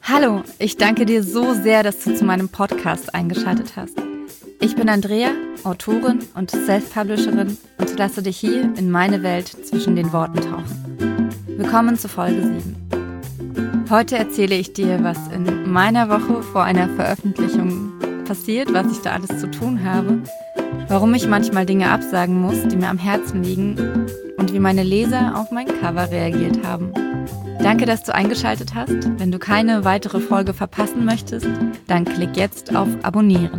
Hallo, ich danke dir so sehr, dass du zu meinem Podcast eingeschaltet hast. Ich bin Andrea, Autorin und Self-Publisherin und lasse dich hier in meine Welt zwischen den Worten tauchen. Willkommen zu Folge 7. Heute erzähle ich dir, was in meiner Woche vor einer Veröffentlichung passiert, was ich da alles zu tun habe, warum ich manchmal Dinge absagen muss, die mir am Herzen liegen und wie meine Leser auf mein Cover reagiert haben. Danke, dass du eingeschaltet hast. Wenn du keine weitere Folge verpassen möchtest, dann klick jetzt auf Abonnieren.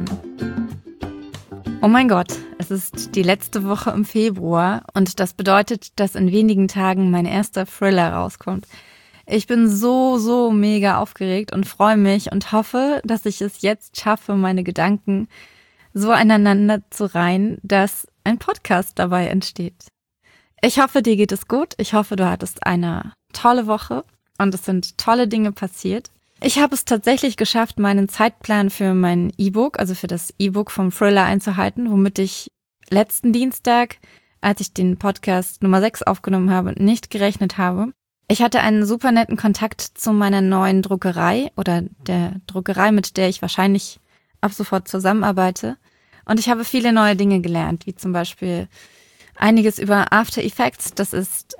Oh mein Gott, es ist die letzte Woche im Februar und das bedeutet, dass in wenigen Tagen mein erster Thriller rauskommt. Ich bin so mega aufgeregt und freue mich und hoffe, dass ich es jetzt schaffe, meine Gedanken so aneinander zu reihen, dass ein Podcast dabei entsteht. Ich hoffe, dir geht es gut. Ich hoffe, du hattest eine tolle Woche und es sind tolle Dinge passiert. Ich habe es tatsächlich geschafft, meinen Zeitplan für mein E-Book, also für das E-Book vom Thriller einzuhalten, womit ich letzten Dienstag, als ich den Podcast Nummer 6 aufgenommen habe, nicht gerechnet habe. Ich hatte einen super netten Kontakt zu meiner neuen Druckerei oder der Druckerei, mit der ich wahrscheinlich ab sofort zusammenarbeite. Und ich habe viele neue Dinge gelernt, wie zum Beispiel einiges über After Effects. Das ist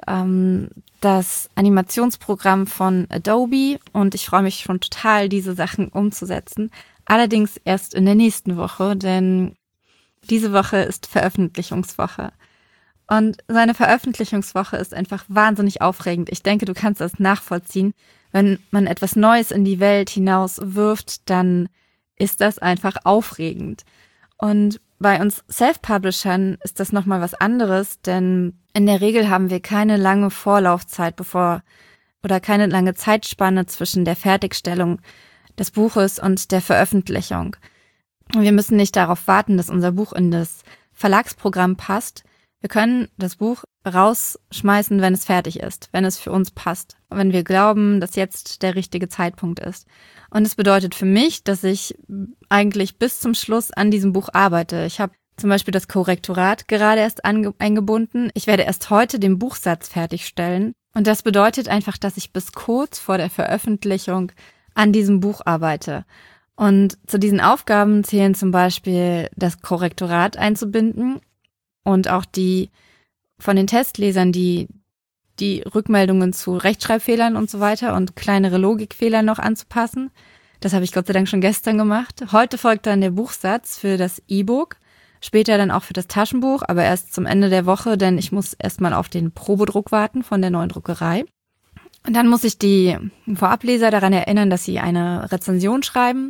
das Animationsprogramm von Adobe und ich freue mich schon total, diese Sachen umzusetzen. Allerdings erst in der nächsten Woche, denn diese Woche ist Veröffentlichungswoche. Und so eine Veröffentlichungswoche ist einfach wahnsinnig aufregend. Ich denke, du kannst das nachvollziehen. Wenn man etwas Neues in die Welt hinaus wirft, dann ist das einfach aufregend. Und bei uns Self-Publishern ist das nochmal was anderes, denn in der Regel haben wir keine lange Vorlaufzeit oder keine lange Zeitspanne zwischen der Fertigstellung des Buches und der Veröffentlichung. Wir müssen nicht darauf warten, dass unser Buch in das Verlagsprogramm passt. Wir können das Buch rausschmeißen, wenn es fertig ist, wenn es für uns passt, wenn wir glauben, dass jetzt der richtige Zeitpunkt ist. Und es bedeutet für mich, dass ich eigentlich bis zum Schluss an diesem Buch arbeite. Ich habe zum Beispiel das Korrektorat gerade erst eingebunden. Ich werde erst heute den Buchsatz fertigstellen. Und das bedeutet einfach, dass ich bis kurz vor der Veröffentlichung an diesem Buch arbeite. Und zu diesen Aufgaben zählen zum Beispiel das Korrektorat einzubinden und auch die von den Testlesern die Rückmeldungen zu Rechtschreibfehlern und so weiter und kleinere Logikfehler noch anzupassen. Das habe ich Gott sei Dank schon gestern gemacht. Heute folgt dann der Buchsatz für das E-Book, später dann auch für das Taschenbuch, aber erst zum Ende der Woche, denn ich muss erstmal auf den Probedruck warten von der neuen Druckerei. Und dann muss ich die Vorableser daran erinnern, dass sie eine Rezension schreiben.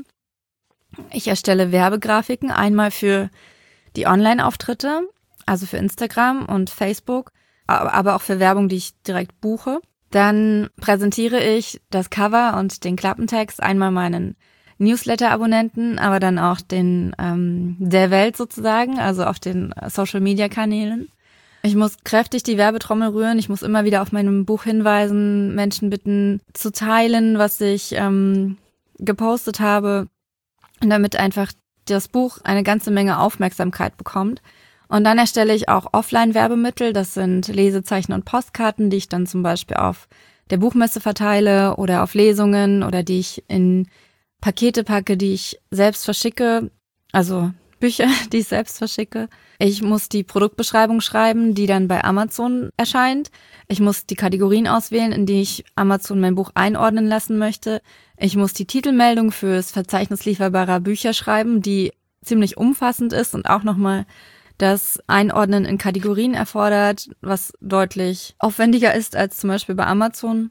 Ich erstelle Werbegrafiken, einmal für die Online-Auftritte, also für Instagram und Facebook, aber auch für Werbung, die ich direkt buche. Dann präsentiere ich das Cover und den Klappentext einmal meinen Newsletter-Abonnenten, aber dann auch den der Welt sozusagen, also auf den Social-Media-Kanälen. Ich muss kräftig die Werbetrommel rühren, ich muss immer wieder auf meinem Buch hinweisen, Menschen bitten zu teilen, was ich gepostet habe, und damit einfach das Buch eine ganze Menge Aufmerksamkeit bekommt. Und dann erstelle ich auch Offline-Werbemittel, das sind Lesezeichen und Postkarten, die ich dann zum Beispiel auf der Buchmesse verteile oder auf Lesungen oder die ich in Pakete packe, die ich selbst verschicke, also Bücher, die ich selbst verschicke. Ich muss die Produktbeschreibung schreiben, die dann bei Amazon erscheint. Ich muss die Kategorien auswählen, in die ich Amazon mein Buch einordnen lassen möchte. Ich muss die Titelmeldung fürs Verzeichnis lieferbarer Bücher schreiben, die ziemlich umfassend ist und auch nochmal das Einordnen in Kategorien erfordert, was deutlich aufwendiger ist als zum Beispiel bei Amazon.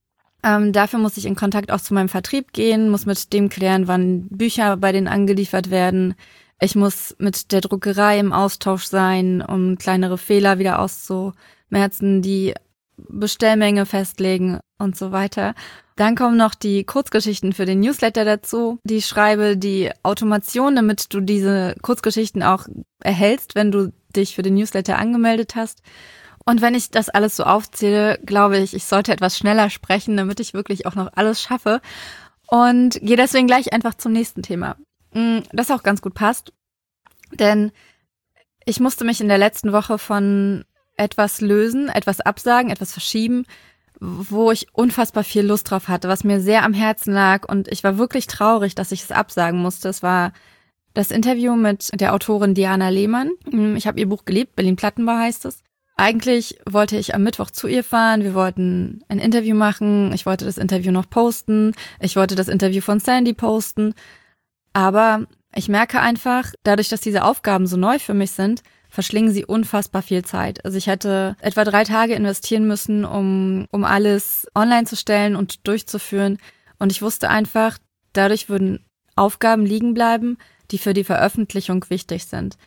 Dafür muss ich in Kontakt auch zu meinem Vertrieb gehen, muss mit dem klären, wann Bücher bei denen angeliefert werden. Ich muss mit der Druckerei im Austausch sein, um kleinere Fehler wieder auszumerzen, die Bestellmenge festlegen und so weiter. Dann kommen noch die Kurzgeschichten für den Newsletter dazu, die ich schreibe, die Automation, damit du diese Kurzgeschichten auch erhältst, wenn du dich für den Newsletter angemeldet hast. Und wenn ich das alles so aufzähle, glaube ich, ich sollte etwas schneller sprechen, damit ich wirklich auch noch alles schaffe. Und gehe deswegen gleich einfach zum nächsten Thema. Das auch ganz gut passt, denn ich musste mich in der letzten Woche von etwas lösen, etwas absagen, etwas verschieben, wo ich unfassbar viel Lust drauf hatte, was mir sehr am Herzen lag und ich war wirklich traurig, dass ich es absagen musste. Es war das Interview mit der Autorin Diana Lehmann. Ich habe ihr Buch geliebt, Berlin-Plattenbau heißt es. Eigentlich wollte ich am Mittwoch zu ihr fahren, wir wollten ein Interview machen, ich wollte das Interview noch posten, ich wollte das Interview von Sandy posten, aber ich merke einfach, dadurch, dass diese Aufgaben so neu für mich sind, verschlingen sie unfassbar viel Zeit. Also ich hätte etwa 3 Tage investieren müssen, um alles online zu stellen und durchzuführen und ich wusste einfach, dadurch würden Aufgaben liegen bleiben, die für die Veröffentlichung wichtig sind.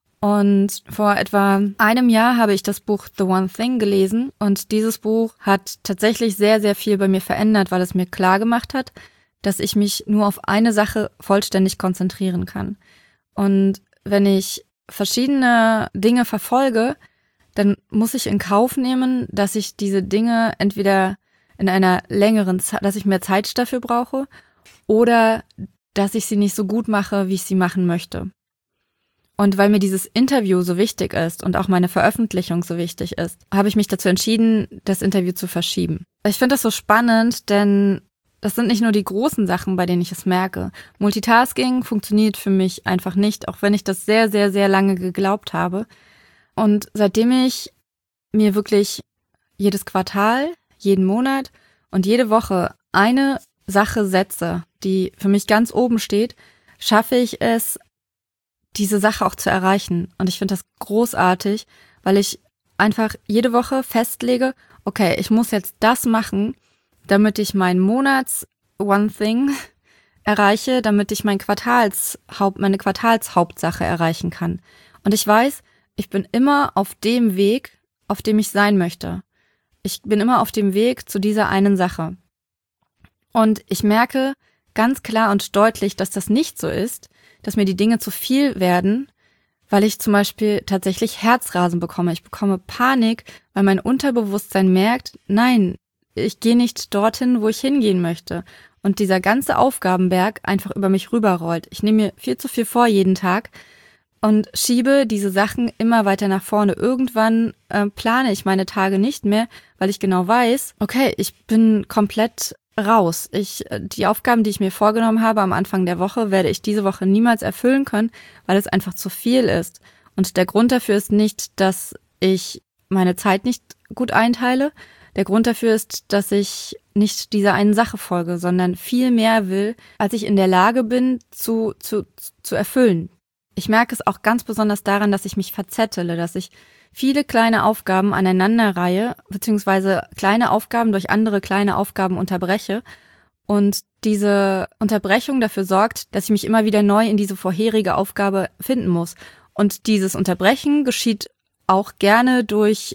Und vor etwa einem Jahr habe ich das Buch The One Thing gelesen und dieses Buch hat tatsächlich sehr, sehr viel bei mir verändert, weil es mir klar gemacht hat, dass ich mich nur auf eine Sache vollständig konzentrieren kann. Und wenn ich verschiedene Dinge verfolge, dann muss ich in Kauf nehmen, dass ich diese Dinge entweder in einer längeren Zeit, dass ich mehr Zeit dafür brauche oder dass ich sie nicht so gut mache, wie ich sie machen möchte. Und weil mir dieses Interview so wichtig ist und auch meine Veröffentlichung so wichtig ist, habe ich mich dazu entschieden, das Interview zu verschieben. Ich finde das so spannend, denn das sind nicht nur die großen Sachen, bei denen ich es merke. Multitasking funktioniert für mich einfach nicht, auch wenn ich das sehr, sehr, sehr lange geglaubt habe. Und seitdem ich mir wirklich jedes Quartal, jeden Monat und jede Woche eine Sache setze, die für mich ganz oben steht, schaffe ich es, diese Sache auch zu erreichen. Und ich finde das großartig, weil ich einfach jede Woche festlege, okay, ich muss jetzt das machen, damit ich mein Monats-One Thing erreiche, damit ich meine Quartalshauptsache erreichen kann. Und ich weiß, ich bin immer auf dem Weg, auf dem ich sein möchte. Ich bin immer auf dem Weg zu dieser einen Sache. Und ich merke ganz klar und deutlich, dass das nicht so ist, dass mir die Dinge zu viel werden, weil ich zum Beispiel tatsächlich Herzrasen bekomme. Ich bekomme Panik, weil mein Unterbewusstsein merkt, nein, ich gehe nicht dorthin, wo ich hingehen möchte. Und dieser ganze Aufgabenberg einfach über mich rüberrollt. Ich nehme mir viel zu viel vor jeden Tag und schiebe diese Sachen immer weiter nach vorne. Irgendwann plane ich meine Tage nicht mehr, weil ich genau weiß, okay, ich bin komplett raus. Die Aufgaben, die ich mir vorgenommen habe am Anfang der Woche, werde ich diese Woche niemals erfüllen können, weil es einfach zu viel ist. Und der Grund dafür ist nicht, dass ich meine Zeit nicht gut einteile. Der Grund dafür ist, dass ich nicht dieser einen Sache folge, sondern viel mehr will, als ich in der Lage bin zu erfüllen. Ich merke es auch ganz besonders daran, dass ich mich verzettele, dass ich viele kleine Aufgaben aneinanderreihe, beziehungsweise kleine Aufgaben durch andere kleine Aufgaben unterbreche. Und diese Unterbrechung dafür sorgt, dass ich mich immer wieder neu in diese vorherige Aufgabe finden muss. Und dieses Unterbrechen geschieht auch gerne durch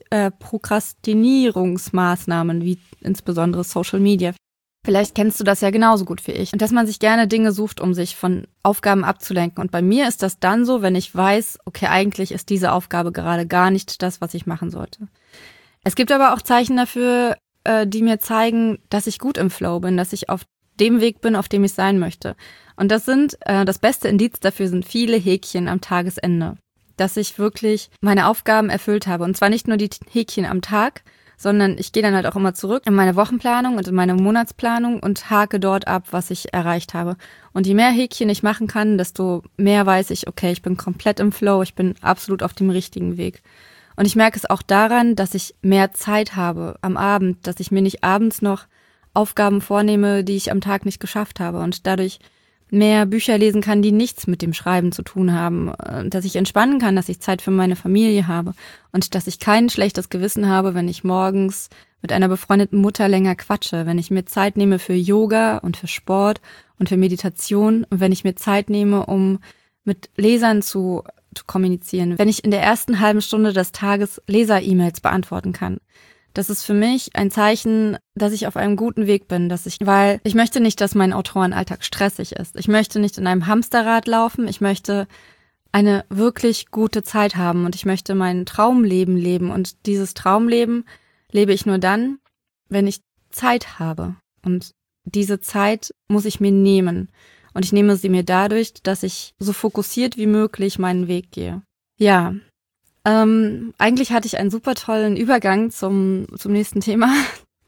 Prokrastinierungsmaßnahmen, wie insbesondere Social Media. Vielleicht kennst du das ja genauso gut wie ich. Und dass man sich gerne Dinge sucht, um sich von Aufgaben abzulenken. Und bei mir ist das dann so, wenn ich weiß, okay, eigentlich ist diese Aufgabe gerade gar nicht das, was ich machen sollte. Es gibt aber auch Zeichen dafür, die mir zeigen, dass ich gut im Flow bin, dass ich auf dem Weg bin, auf dem ich sein möchte. Und das beste Indiz dafür sind viele Häkchen am Tagesende. Dass ich wirklich meine Aufgaben erfüllt habe. Und zwar nicht nur die Häkchen am Tag, sondern ich gehe dann halt auch immer zurück in meine Wochenplanung und in meine Monatsplanung und hake dort ab, was ich erreicht habe. Und je mehr Häkchen ich machen kann, desto mehr weiß ich, okay, ich bin komplett im Flow, ich bin absolut auf dem richtigen Weg. Und ich merke es auch daran, dass ich mehr Zeit habe am Abend, dass ich mir nicht abends noch Aufgaben vornehme, die ich am Tag nicht geschafft habe und dadurch mehr Bücher lesen kann, die nichts mit dem Schreiben zu tun haben, dass ich entspannen kann, dass ich Zeit für meine Familie habe und dass ich kein schlechtes Gewissen habe, wenn ich morgens mit einer befreundeten Mutter länger quatsche, wenn ich mir Zeit nehme für Yoga und für Sport und für Meditation und wenn ich mir Zeit nehme, um mit Lesern zu kommunizieren, wenn ich in der ersten halben Stunde des Tages Leser-E-Mails beantworten kann. Das ist für mich ein Zeichen, dass ich auf einem guten Weg bin, weil ich möchte nicht, dass mein Autorenalltag stressig ist. Ich möchte nicht in einem Hamsterrad laufen. Ich möchte eine wirklich gute Zeit haben und ich möchte mein Traumleben leben. Und dieses Traumleben lebe ich nur dann, wenn ich Zeit habe. Und diese Zeit muss ich mir nehmen. Und ich nehme sie mir dadurch, dass ich so fokussiert wie möglich meinen Weg gehe. Ja. Eigentlich hatte ich einen super tollen Übergang zum nächsten Thema,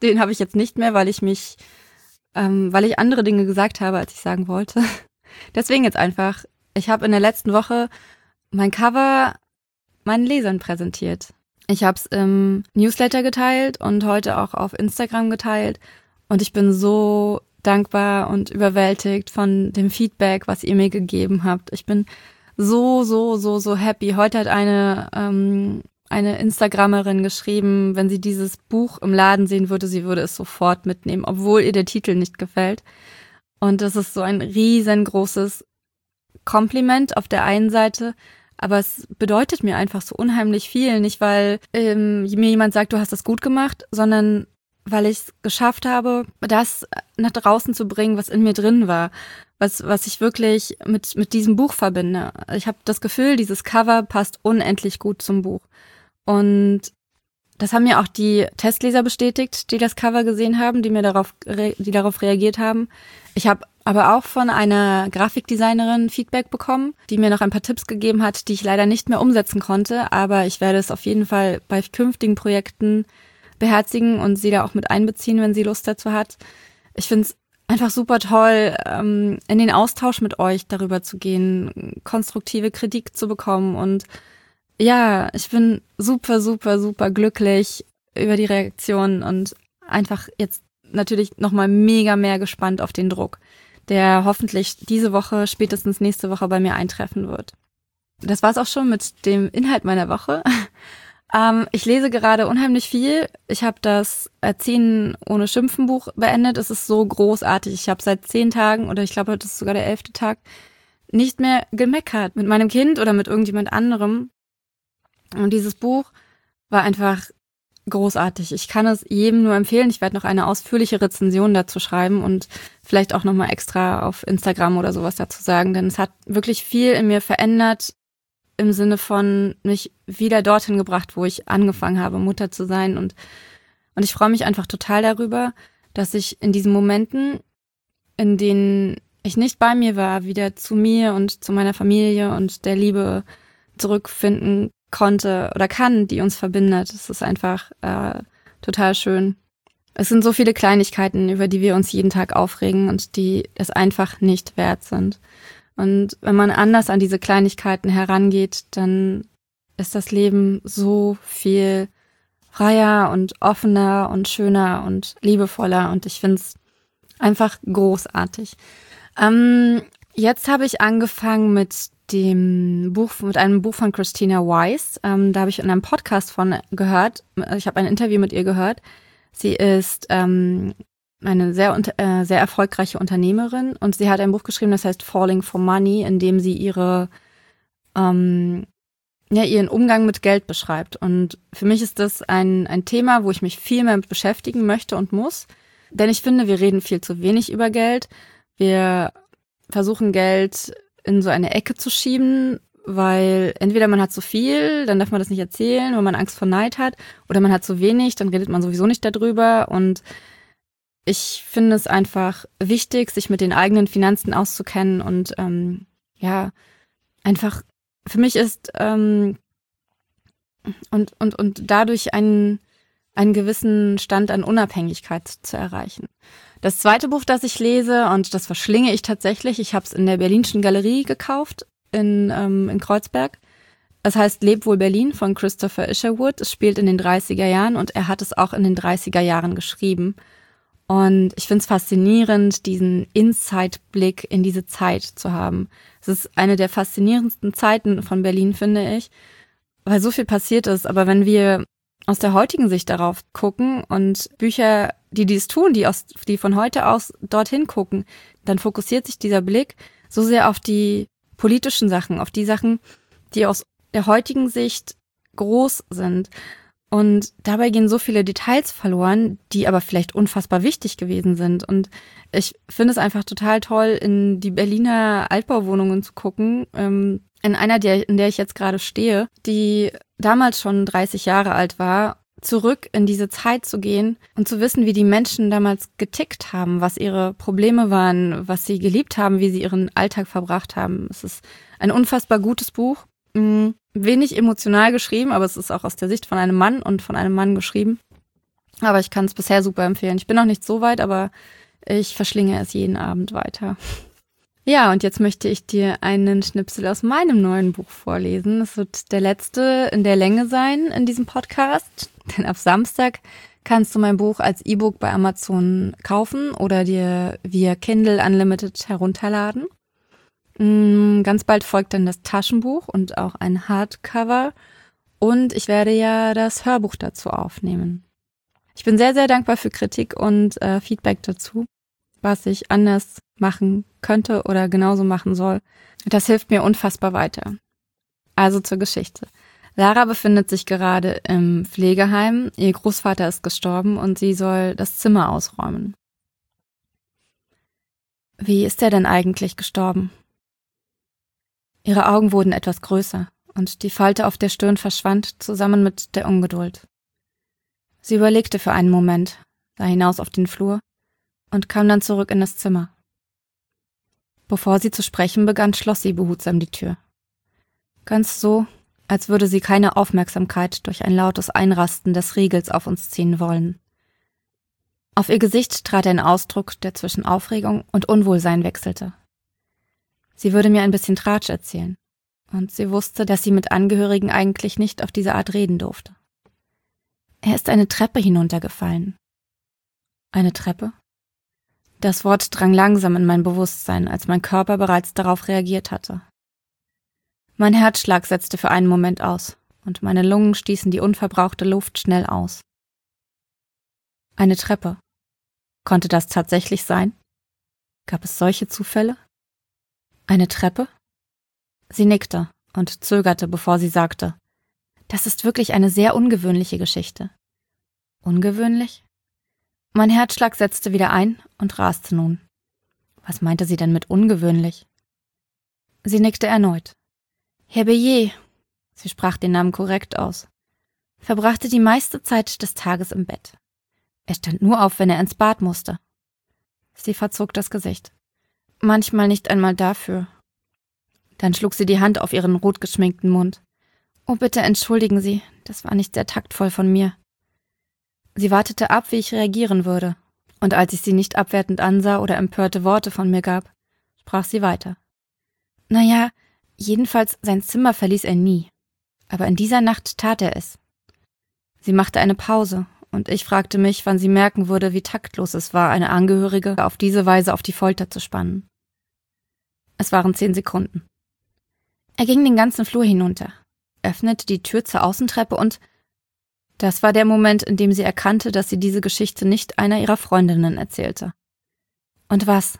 Den habe ich jetzt nicht mehr, weil ich andere Dinge gesagt habe, als ich sagen wollte. Deswegen jetzt einfach, ich habe in der letzten Woche mein Cover meinen Lesern präsentiert. Ich habe es im Newsletter geteilt und heute auch auf Instagram geteilt. Und ich bin so dankbar und überwältigt von dem Feedback, was ihr mir gegeben habt. Ich bin so happy. Heute hat eine Instagrammerin geschrieben, wenn sie dieses Buch im Laden sehen würde, sie würde es sofort mitnehmen, obwohl ihr der Titel nicht gefällt. Und das ist so ein riesengroßes Kompliment auf der einen Seite, aber es bedeutet mir einfach so unheimlich viel. Nicht, weil mir jemand sagt, du hast das gut gemacht, sondern weil ich es geschafft habe, das nach draußen zu bringen, was in mir drin war, was ich wirklich mit diesem Buch verbinde. Ich habe das Gefühl, dieses Cover passt unendlich gut zum Buch. Und das haben mir auch die Testleser bestätigt, die das Cover gesehen haben, die darauf reagiert haben. Ich habe aber auch von einer Grafikdesignerin Feedback bekommen, die mir noch ein paar Tipps gegeben hat, die ich leider nicht mehr umsetzen konnte, aber ich werde es auf jeden Fall bei künftigen Projekten beherzigen und sie da auch mit einbeziehen, wenn sie Lust dazu hat. Ich finde es einfach super toll, in den Austausch mit euch darüber zu gehen, konstruktive Kritik zu bekommen und ja, ich bin super glücklich über die Reaktion und einfach jetzt natürlich nochmal mega mehr gespannt auf den Druck, der hoffentlich diese Woche, spätestens nächste Woche bei mir eintreffen wird. Das war's auch schon mit dem Inhalt meiner Woche. Ich lese gerade unheimlich viel. Ich habe das Erziehen ohne Schimpfen Buch beendet. Es ist so großartig. Ich habe seit 10 Tagen, oder ich glaube, heute ist sogar der 11. Tag, nicht mehr gemeckert mit meinem Kind oder mit irgendjemand anderem. Und dieses Buch war einfach großartig. Ich kann es jedem nur empfehlen. Ich werde noch eine ausführliche Rezension dazu schreiben und vielleicht auch nochmal extra auf Instagram oder sowas dazu sagen, denn es hat wirklich viel in mir verändert, im Sinne von mich wieder dorthin gebracht, wo ich angefangen habe, Mutter zu sein. Und ich freue mich einfach total darüber, dass ich in diesen Momenten, in denen ich nicht bei mir war, wieder zu mir und zu meiner Familie und der Liebe zurückfinden konnte oder kann, die uns verbindet. Es ist einfach total schön. Es sind so viele Kleinigkeiten, über die wir uns jeden Tag aufregen und die es einfach nicht wert sind. Und wenn man anders an diese Kleinigkeiten herangeht, dann ist das Leben so viel freier und offener und schöner und liebevoller und ich finde es einfach großartig. Jetzt habe ich angefangen mit einem Buch von Christina Weiss. Da habe ich in einem Podcast von gehört. Ich habe ein Interview mit ihr gehört. Sie ist eine sehr erfolgreiche Unternehmerin und sie hat ein Buch geschrieben, das heißt Falling for Money, in dem sie ihren Umgang mit Geld beschreibt. Und für mich ist das ein Thema, wo ich mich viel mehr mit beschäftigen möchte und muss. Denn ich finde, wir reden viel zu wenig über Geld. Wir versuchen Geld in so eine Ecke zu schieben, weil entweder man hat zu viel, dann darf man das nicht erzählen, weil man Angst vor Neid hat, oder man hat zu wenig, dann redet man sowieso nicht darüber. Und ich finde es einfach wichtig, sich mit den eigenen Finanzen auszukennen und einfach für mich ist und dadurch einen gewissen Stand an Unabhängigkeit zu erreichen. Das zweite Buch, das ich lese, und das verschlinge ich tatsächlich, ich habe es in der Berlinischen Galerie gekauft, in Kreuzberg. Es heißt Leb wohl Berlin von Christopher Isherwood. Es spielt in den 30er Jahren und er hat es auch in den 30er Jahren geschrieben. Und ich finde es faszinierend, diesen Inside-Blick in diese Zeit zu haben. Es ist eine der faszinierendsten Zeiten von Berlin, finde ich, weil so viel passiert ist. Aber wenn wir aus der heutigen Sicht darauf gucken und Bücher, die dies tun, die von heute aus dorthin gucken, dann fokussiert sich dieser Blick so sehr auf die politischen Sachen, auf die Sachen, die aus der heutigen Sicht groß sind. Und dabei gehen so viele Details verloren, die aber vielleicht unfassbar wichtig gewesen sind. Und ich finde es einfach total toll, in die Berliner Altbauwohnungen zu gucken, in einer, in der ich jetzt gerade stehe, die damals schon 30 Jahre alt war, zurück in diese Zeit zu gehen und zu wissen, wie die Menschen damals getickt haben, was ihre Probleme waren, was sie geliebt haben, wie sie ihren Alltag verbracht haben. Es ist ein unfassbar gutes Buch. Wenig emotional geschrieben, aber es ist auch aus der Sicht von einem Mann und von einem Mann geschrieben. Aber ich kann es bisher super empfehlen. Ich bin noch nicht so weit, aber ich verschlinge es jeden Abend weiter. Ja, und jetzt möchte ich dir einen Schnipsel aus meinem neuen Buch vorlesen. Es wird der letzte in der Länge sein in diesem Podcast, denn ab Samstag kannst du mein Buch als E-Book bei Amazon kaufen oder dir via Kindle Unlimited herunterladen. Ganz bald folgt dann das Taschenbuch und auch ein Hardcover und ich werde ja das Hörbuch dazu aufnehmen. Ich bin sehr, sehr dankbar für Kritik und Feedback dazu, was ich anders machen könnte oder genauso machen soll. Das hilft mir unfassbar weiter. Also zur Geschichte. Lara befindet sich gerade im Pflegeheim. Ihr Großvater ist gestorben und sie soll das Zimmer ausräumen. Wie ist er denn eigentlich gestorben? Ihre Augen wurden etwas größer und die Falte auf der Stirn verschwand zusammen mit der Ungeduld. Sie überlegte für einen Moment, sah hinaus auf den Flur und kam dann zurück in das Zimmer. Bevor sie zu sprechen begann, schloss sie behutsam die Tür. Ganz so, als würde sie keine Aufmerksamkeit durch ein lautes Einrasten des Riegels auf uns ziehen wollen. Auf ihr Gesicht trat ein Ausdruck, der zwischen Aufregung und Unwohlsein wechselte. Sie würde mir ein bisschen Tratsch erzählen, und sie wusste, dass sie mit Angehörigen eigentlich nicht auf diese Art reden durfte. Er ist eine Treppe hinuntergefallen. Eine Treppe? Das Wort drang langsam in mein Bewusstsein, als mein Körper bereits darauf reagiert hatte. Mein Herzschlag setzte für einen Moment aus, und meine Lungen stießen die unverbrauchte Luft schnell aus. Eine Treppe. Konnte das tatsächlich sein? Gab es solche Zufälle? Eine Treppe? Sie nickte und zögerte, bevor sie sagte, das ist wirklich eine sehr ungewöhnliche Geschichte. Ungewöhnlich? Mein Herzschlag setzte wieder ein und raste nun. Was meinte sie denn mit ungewöhnlich? Sie nickte erneut. Herr Bellier, sie sprach den Namen korrekt aus, verbrachte die meiste Zeit des Tages im Bett. Er stand nur auf, wenn er ins Bad musste. Sie verzog das Gesicht. Manchmal nicht einmal dafür. Dann schlug sie die Hand auf ihren rot geschminkten Mund. Oh, bitte entschuldigen Sie, das war nicht sehr taktvoll von mir. Sie wartete ab, wie ich reagieren würde, und als ich sie nicht abwertend ansah oder empörte Worte von mir gab, sprach sie weiter. Naja, jedenfalls sein Zimmer verließ er nie, aber in dieser Nacht tat er es. Sie machte eine Pause, und ich fragte mich, wann sie merken würde, wie taktlos es war, eine Angehörige auf diese Weise auf die Folter zu spannen. Es waren 10 Sekunden. Er ging den ganzen Flur hinunter, öffnete die Tür zur Außentreppe und... Das war der Moment, in dem sie erkannte, dass sie diese Geschichte nicht einer ihrer Freundinnen erzählte. Und was?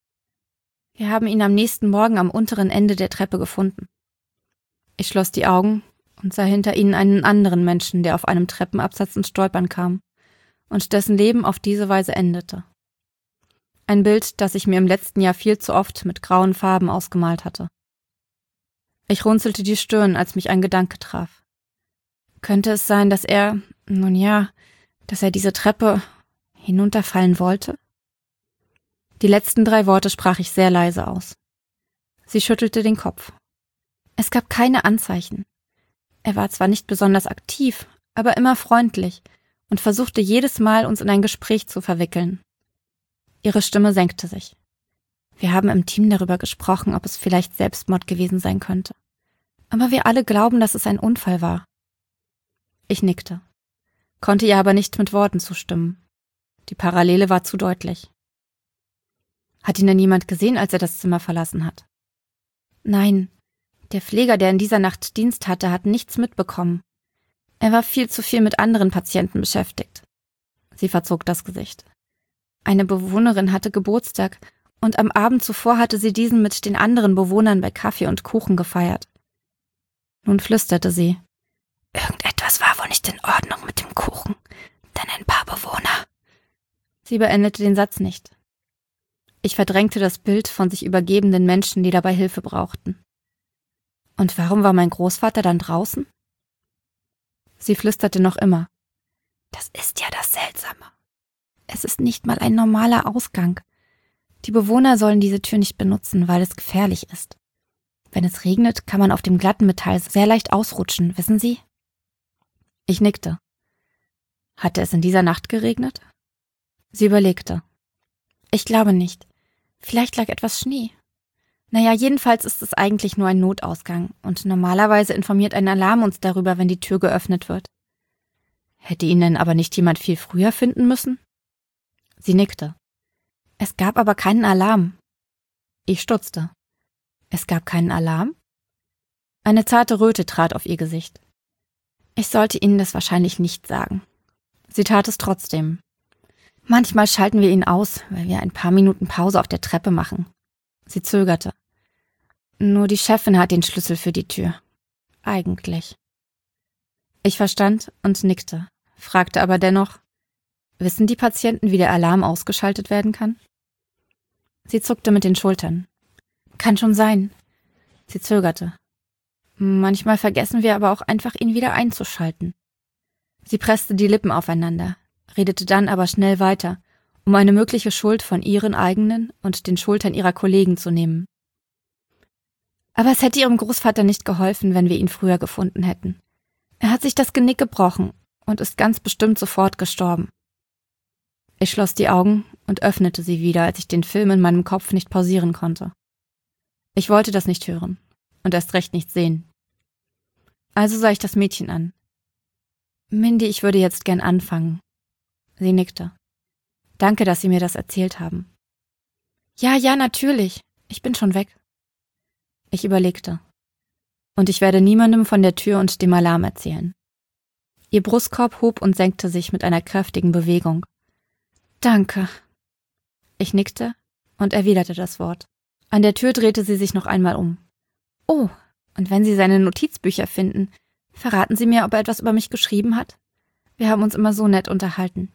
Wir haben ihn am nächsten Morgen am unteren Ende der Treppe gefunden. Ich schloss die Augen und sah hinter ihnen einen anderen Menschen, der auf einem Treppenabsatz ins Stolpern kam und dessen Leben auf diese Weise endete. Ein Bild, das ich mir im letzten Jahr viel zu oft mit grauen Farben ausgemalt hatte. Ich runzelte die Stirn, als mich ein Gedanke traf. Könnte es sein, dass er diese Treppe hinunterfallen wollte? Die letzten 3 Worte sprach ich sehr leise aus. Sie schüttelte den Kopf. Es gab keine Anzeichen. Er war zwar nicht besonders aktiv, aber immer freundlich und versuchte jedes Mal, uns in ein Gespräch zu verwickeln. Ihre Stimme senkte sich. Wir haben im Team darüber gesprochen, ob es vielleicht Selbstmord gewesen sein könnte. Aber wir alle glauben, dass es ein Unfall war. Ich nickte, konnte ihr aber nicht mit Worten zustimmen. Die Parallele war zu deutlich. Hat ihn denn jemand gesehen, als er das Zimmer verlassen hat? Nein, der Pfleger, der in dieser Nacht Dienst hatte, hat nichts mitbekommen. Er war viel zu viel mit anderen Patienten beschäftigt. Sie verzog das Gesicht. Eine Bewohnerin hatte Geburtstag und am Abend zuvor hatte sie diesen mit den anderen Bewohnern bei Kaffee und Kuchen gefeiert. Nun flüsterte sie. Irgendetwas war wohl nicht in Ordnung mit dem Kuchen, denn ein paar Bewohner... Sie beendete den Satz nicht. Ich verdrängte das Bild von sich übergebenden Menschen, die dabei Hilfe brauchten. Und warum war mein Großvater dann draußen? Sie flüsterte noch immer. Das ist ja das Seltsame. Es ist nicht mal ein normaler Ausgang. Die Bewohner sollen diese Tür nicht benutzen, weil es gefährlich ist. Wenn es regnet, kann man auf dem glatten Metall sehr leicht ausrutschen, wissen Sie? Ich nickte. Hatte es in dieser Nacht geregnet? Sie überlegte. Ich glaube nicht. Vielleicht lag etwas Schnee. Naja, jedenfalls ist es eigentlich nur ein Notausgang und normalerweise informiert ein Alarm uns darüber, wenn die Tür geöffnet wird. Hätte ihn denn aber nicht jemand viel früher finden müssen? Sie nickte. Es gab aber keinen Alarm. Ich stutzte. Es gab keinen Alarm? Eine zarte Röte trat auf ihr Gesicht. Ich sollte Ihnen das wahrscheinlich nicht sagen. Sie tat es trotzdem. Manchmal schalten wir ihn aus, weil wir ein paar Minuten Pause auf der Treppe machen. Sie zögerte. Nur die Chefin hat den Schlüssel für die Tür. Eigentlich. Ich verstand und nickte, fragte aber dennoch, wissen die Patienten, wie der Alarm ausgeschaltet werden kann? Sie zuckte mit den Schultern. Kann schon sein. Sie zögerte. Manchmal vergessen wir aber auch einfach, ihn wieder einzuschalten. Sie presste die Lippen aufeinander, redete dann aber schnell weiter, um eine mögliche Schuld von ihren eigenen und den Schultern ihrer Kollegen zu nehmen. Aber es hätte ihrem Großvater nicht geholfen, wenn wir ihn früher gefunden hätten. Er hat sich das Genick gebrochen und ist ganz bestimmt sofort gestorben. Ich schloss die Augen und öffnete sie wieder, als ich den Film in meinem Kopf nicht pausieren konnte. Ich wollte das nicht hören und erst recht nicht sehen. Also sah ich das Mädchen an. Mindy, ich würde jetzt gern anfangen. Sie nickte. Danke, dass Sie mir das erzählt haben. Ja, natürlich. Ich bin schon weg. Ich überlegte. Und ich werde niemandem von der Tür und dem Alarm erzählen. Ihr Brustkorb hob und senkte sich mit einer kräftigen Bewegung. Danke. Ich nickte und erwiderte das Wort. An der Tür drehte sie sich noch einmal um. Oh, und wenn Sie seine Notizbücher finden, verraten Sie mir, ob er etwas über mich geschrieben hat? Wir haben uns immer so nett unterhalten.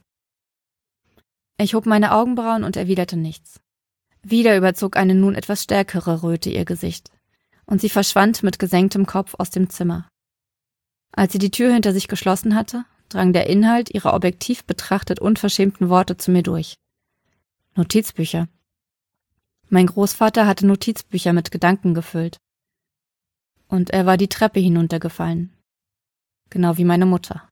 Ich hob meine Augenbrauen und erwiderte nichts. Wieder überzog eine nun etwas stärkere Röte ihr Gesicht, und sie verschwand mit gesenktem Kopf aus dem Zimmer. Als sie die Tür hinter sich geschlossen hatte, drang der Inhalt ihrer objektiv betrachtet unverschämten Worte zu mir durch. Notizbücher. Mein Großvater hatte Notizbücher mit Gedanken gefüllt. Und er war die Treppe hinuntergefallen. Genau wie meine Mutter.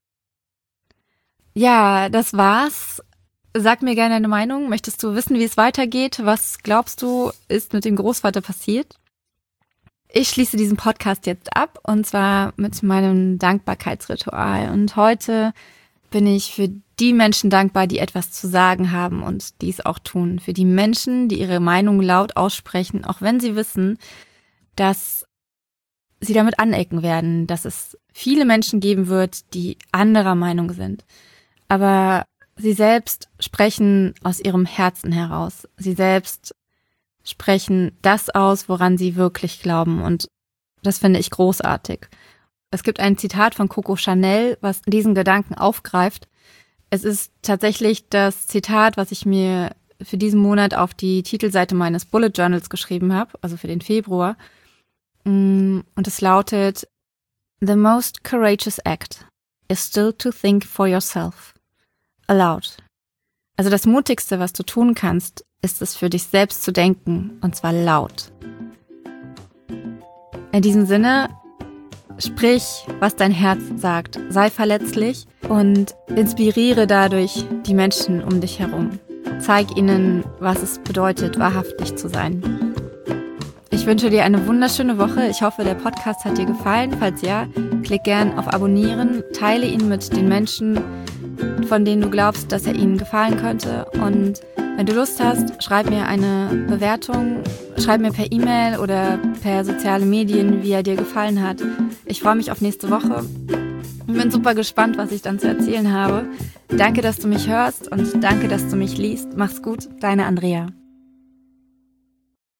Ja, das war's. Sag mir gerne deine Meinung. Möchtest du wissen, wie es weitergeht? Was glaubst du, ist mit dem Großvater passiert? Ich schließe diesen Podcast jetzt ab, und zwar mit meinem Dankbarkeitsritual. Und heute bin ich für die Menschen dankbar, die etwas zu sagen haben und dies auch tun. Für die Menschen, die ihre Meinung laut aussprechen, auch wenn sie wissen, dass sie damit anecken werden, dass es viele Menschen geben wird, die anderer Meinung sind. Aber sie selbst sprechen aus ihrem Herzen heraus. Sie selbst sprechen das aus, woran sie wirklich glauben. Und das finde ich großartig. Es gibt ein Zitat von Coco Chanel, was diesen Gedanken aufgreift. Es ist tatsächlich das Zitat, was ich mir für diesen Monat auf die Titelseite meines Bullet Journals geschrieben habe, also für den Februar. Und es lautet: The most courageous act is still to think for yourself. Aloud. Also das Mutigste, was du tun kannst, ist es, für dich selbst zu denken, und zwar laut. In diesem Sinne, sprich, was dein Herz sagt, sei verletzlich und inspiriere dadurch die Menschen um dich herum. Zeig ihnen, was es bedeutet, wahrhaftig zu sein. Ich wünsche dir eine wunderschöne Woche. Ich hoffe, der Podcast hat dir gefallen. Falls ja, klick gern auf Abonnieren, teile ihn mit den Menschen, von denen du glaubst, dass er ihnen gefallen könnte. Und wenn du Lust hast, schreib mir eine Bewertung, schreib mir per E-Mail oder per soziale Medien, wie er dir gefallen hat. Ich freue mich auf nächste Woche. Ich bin super gespannt, was ich dann zu erzählen habe. Danke, dass du mich hörst, und danke, dass du mich liest. Mach's gut, deine Andrea.